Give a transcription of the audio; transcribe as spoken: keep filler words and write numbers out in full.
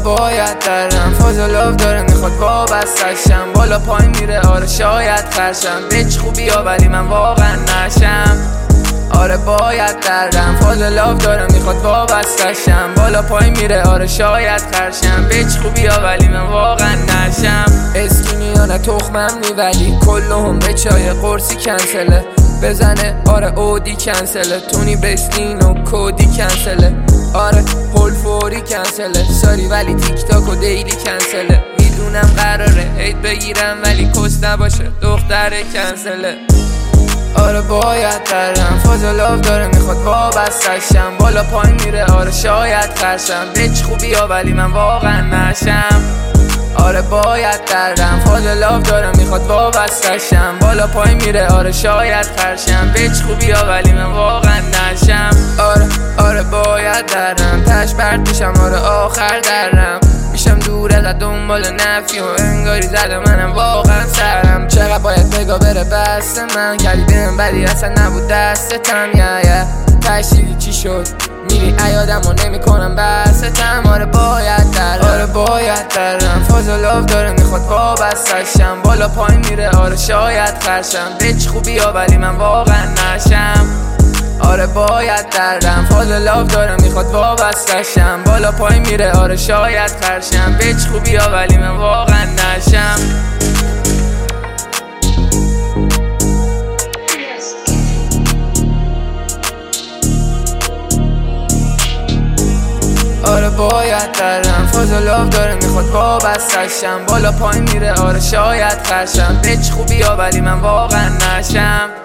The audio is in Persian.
باید درم فاضلاف داره میخواد وابستشم، بالا پای میره آره شاید خرشم، بچ خوبی ها ولی من واقعا نشم. آره باید دردم فاضلاف داره میخواد وابستشم، بالا پای میره آره شاید خرشم، بچ خوبی ها ولی من واقعا نشم. اسکینی ها نه تخمم نی ولی کلهم به چای قرصی کنسله، بزنه آره اودی کنسله، تونی برسلین و کودی کنسله، آره هول فوری کنسله، ساری ولی تیک تاک و دیلی کنسله، میدونم قراره هیت بگیرم ولی کس نباشه دختره کنسله. آره باید درم فاضلاف داره میخواد وابستشم، بالا پای میره آره شاید خرشم، بچ خوبی ها ولی من واقعا نشم. آره باید دردم فاضلاف داره میخواد وابستشم، بالا پای میره آره شاید خرشم، بچ خوبی ها ولی من واقعا نشم. آره آره باید دردم تش برد میشم آره آخر درم، میشم دور از دنبال نفی و انگاری زده منم واقعا سرم، چقدر باید بگا بره بست من کردی بهم ولی اصلا نبود دستتم یا یا تشریفی چی شد میری ایادم و نمی کنم بستم. آره باید درم آره باید درم فاضلاف داره میخواد وابستشم، بالا پای میره آره شاید خرشم، بچ خوبی ها ولی من واقعا نشم. آره باید دردم فاضلاف داره میخواد وابستشم، بالا پای میره آره شاید خرشم، بچ خوبی ها ولی من واقعا نشم. آره باید دردم فاضلاف داره میخواد وابستشم، بالا پای میره آره شاید خرشم، بچ خوبی ها ولی من واقعا نشم.